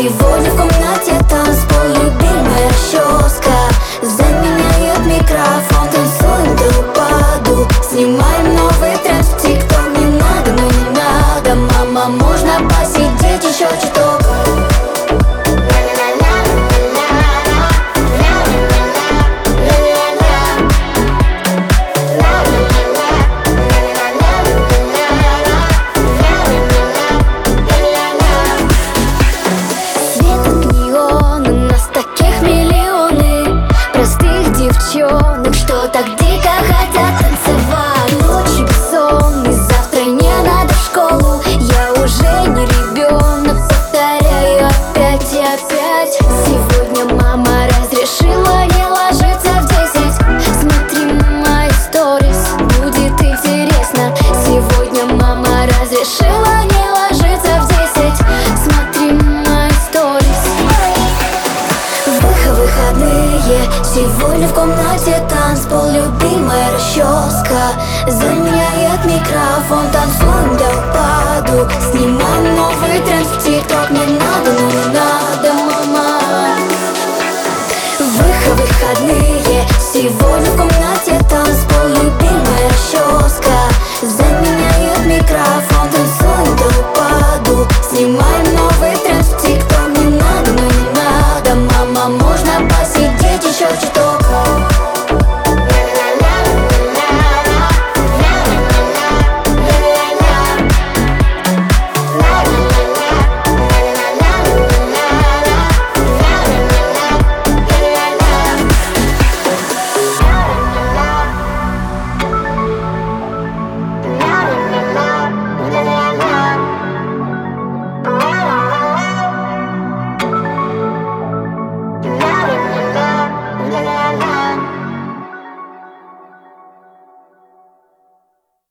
Сегодня в комнате танцпол, любимая расческа. Заменяет микрофон, танцуем до упаду. Снимаем новый тренд в ТикТок. Не надо, ну не надо, мама, можно посидеть еще чуток. Девчонок, что так дико хотят танцевать. Ночью бессонный, завтра не надо в школу. Я уже не ребенок, повторяю опять и опять. Сегодня мама разрешила не ложиться в 10. Смотри мои сторис, будет интересно. Сегодня мама разрешила не ложиться в 10. Смотри мои сторис. Выходные, сегодня в комнате танцпол, любимая расческа. Заменяет микрофон, танцуем до упаду. Снимаем новый тренд в ТикТок. Не надо, ну не надо, мама. Выходные, сегодня в комнате танцпол, любимая